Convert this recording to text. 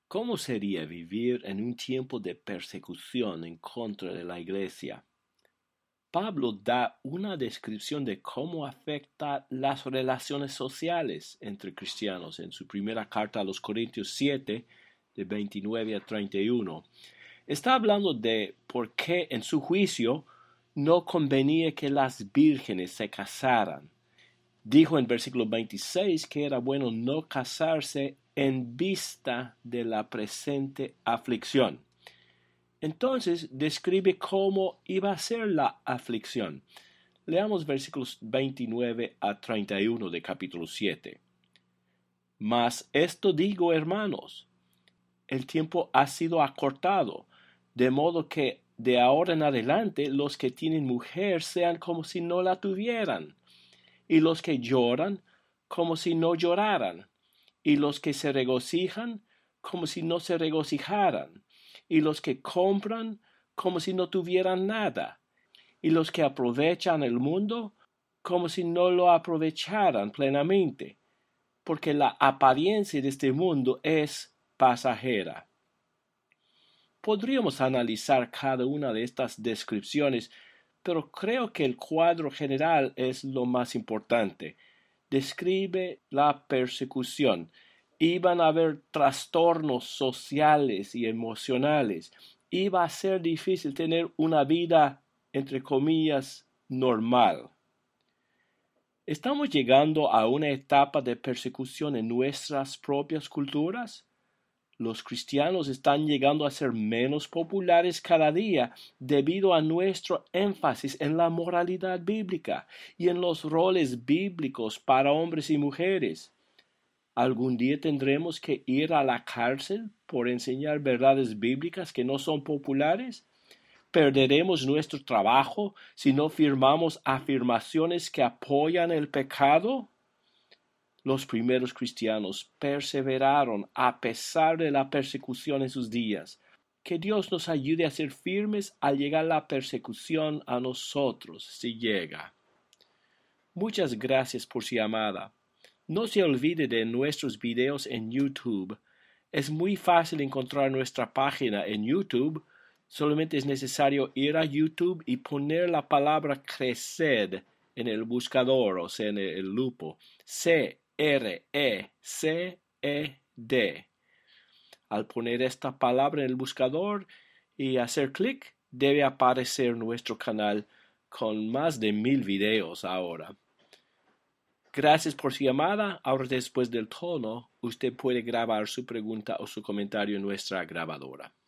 ¿Cómo sería vivir en un tiempo de persecución en contra de la Iglesia? Pablo da una descripción de cómo afecta las relaciones sociales entre cristianos en su primera carta a los Corintios 7, de 29 a 31. Está hablando de por qué en su juicio no convenía que las vírgenes se casaran. Dijo en versículo 26 que era bueno no casarse en vista de la presente aflicción. Entonces describe cómo iba a ser la aflicción. Leamos versículos 29 a 31 de capítulo 7. Mas esto digo, hermanos, el tiempo ha sido acortado, de modo que de ahora en adelante los que tienen mujer sean como si no la tuvieran, y los que lloran como si no lloraran, y los que se regocijan como si no se regocijaran, y los que compran como si no tuvieran nada, y los que aprovechan el mundo como si no lo aprovecharan plenamente, porque la apariencia de este mundo es pasajera. Podríamos analizar cada una de estas descripciones, pero creo que el cuadro general es lo más importante. Describe la persecución. Iban a haber trastornos sociales y emocionales. Iba a ser difícil tener una vida, entre comillas, normal. ¿Estamos llegando a una etapa de persecución en nuestras propias culturas? Los cristianos están llegando a ser menos populares cada día debido a nuestro énfasis en la moralidad bíblica y en los roles bíblicos para hombres y mujeres. ¿Algún día tendremos que ir a la cárcel por enseñar verdades bíblicas que no son populares? ¿Perderemos nuestro trabajo si no firmamos afirmaciones que apoyan el pecado? Los primeros cristianos perseveraron a pesar de la persecución en sus días. Que Dios nos ayude a ser firmes al llegar la persecución a nosotros, si llega. Muchas gracias por su llamada. No se olvide de nuestros videos en YouTube. Es muy fácil encontrar nuestra página en YouTube. Solamente es necesario ir a YouTube y poner la palabra crecer en el buscador, o sea, en el lupo. CRECED. Al poner esta palabra en el buscador y hacer clic, debe aparecer nuestro canal con más de 1000 videos ahora. Gracias por su llamada. Ahora, después del tono, usted puede grabar su pregunta o su comentario en nuestra grabadora.